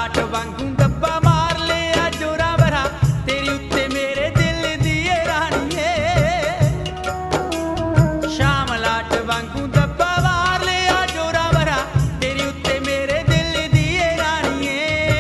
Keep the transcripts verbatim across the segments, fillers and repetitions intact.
लाट वांगू डब्बा मार लिया जोरा भरा तेरी उत्ते मेरे दिल दिए रानीए। शाम लाट वांगू डब्बा मार लिया जोरा भरा तेरी उत्ते मेरे दिल दिए रानीए।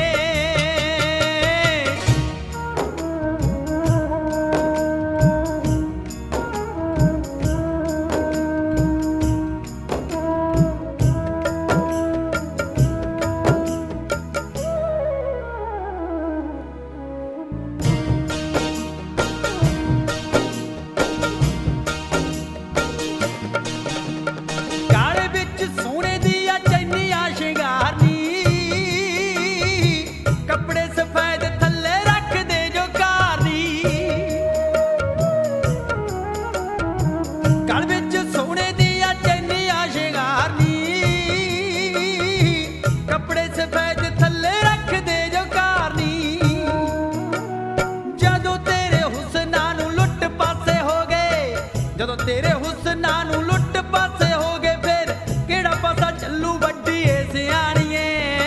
काले बिच सोने दिया चैनिया शिंगारनी कपड़े सफेद थल्ले रख दे जो कारनी। काले बिच सोने दिया चैनिया शिंगारनी कपड़े सफेद थल्ले रख दे जो कारनी। जदों तेरे हुस्ना नू लुट पासे हो गए जदों तेरे हुस्ना नू लुट पासे हो गए फिर केड़ा पासा चलू वड्डी ए सियाणीए।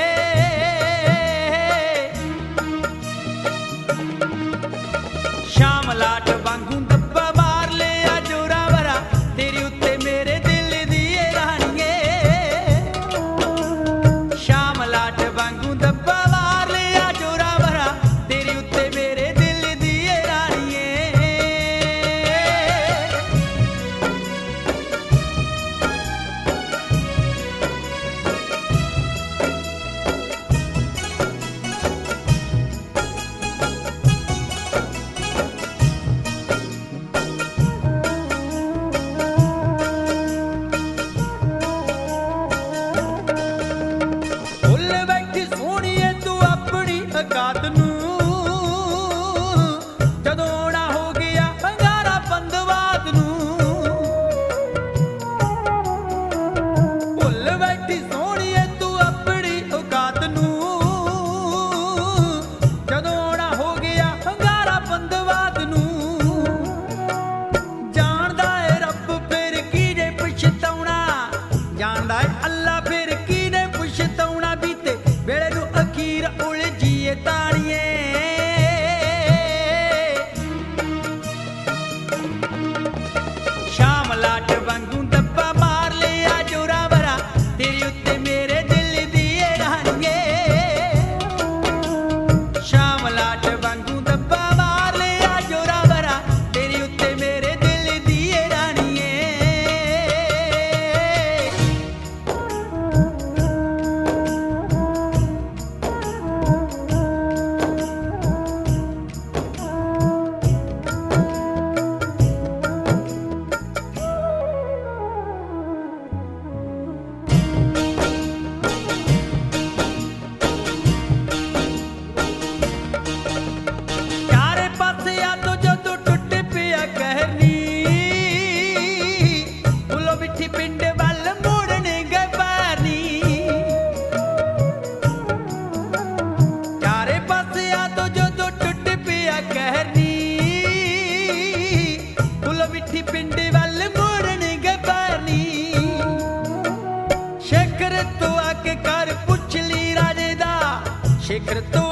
शाम लाट वांगू डब्बा मार लिया जोरा भरा तेरी उत्ते मेरे दिल दिए रानीए। शाम लाट वांगू डब्बा मार लिया जोरा भरा तेरी उत्ते मेरे दिल दिए रानीए। फुੱਲ ਬੈਠੀ ਸੋਹਣੀਏ ਤੂੰ ਆਪਣੀ ਔਕਾਤ ਨੂੰ ਜਦੋਂ ਨਾ ਹੋ ਗਿਆ ਹੰਗਾਰਾ ਬੰਦਵਾਤ ਨੂੰ। ਫੁੱਲ ਬੈਠੀ ਸੋਹਣੀਏ ਤੂੰ ਆਪਣੀ ਔਕਾਤ ਨੂੰ ਜਦੋਂ ਨਾ ਹੋ ਗਿਆ ਹੰਗਾਰਾ ਬੰਦਵਾਤ ਨੂੰ। ਜਾਣਦਾ ਏ ਰੱਬ ਫਿਰ ਕਿਹਨੇ ਪਛਤਾਉਣਾ ਜਾਣਦਾ ਏ ਅੱਲਾ ਫਿਰ ਕਿਹਨੇ ਪਛਤਾਉਣਾ ਬੀਤੇ ਵੇਲੇ ਨੂੰ ਅਖੀਰ ਉਲਝੀਏ ਤਾਣੀਏ। ਸ਼ਾਮ ਲਾਟ ਵਾਂਗੂ ਡੱਬਾ ਮਾਰ ਲਿਆ ਜੋਰਾ ਭਰਾ ਤੇਰੀ ਉੱਤੇ ਮੇਰੇ ਦਿਲ ਦੀਏ ਰਾਣੀਏ। ਸ਼ਾਮ ਲਾਟ ਵਾਂਗੂ ਡੱਬਾ ਮਾਰ ਲਿਆ ਜੋਰਾ ਭਰਾ ਤੇਰੀ ਉੱਤੇ ਮੇਰੇ ਦਿਲ ਦੀਏ ਰਾਣੀਏ। ਚਾਰੇ ਪਾਸਿਆਂ ਤੋਂ ਜਦੋਂ ਟੁੱਟ ਪਿਆ ਕਹਿਰਨੀ ਫੁੱਲੋ ਮਿੱਠੀ ਪਿੰਡ ਵੱਲ ਮੁੜਨ ਗਏ ਪੈਰਨੀ। ਚਾਰੇ ਪਾਸਿਆਂ ਤੋਂ ਜਦੋਂ ਟੁੱਟ ਪਿਆ ਕਹਿਰਨੀ ਫੁੱਲੋ ਮਿੱਠੀ ਪਿੰਡ ਵੱਲ ਮੁੜਨ ਗਏ ਪੈਰਨੀ। ਸ਼ੇਖਰ ਤੋਂ ਆ ਕੇ ਕਰ ਪੁੱਛ ਲਈ ਰਾਜੇ ਦਾ ਸ਼ੇਖਰ ਤੋਂ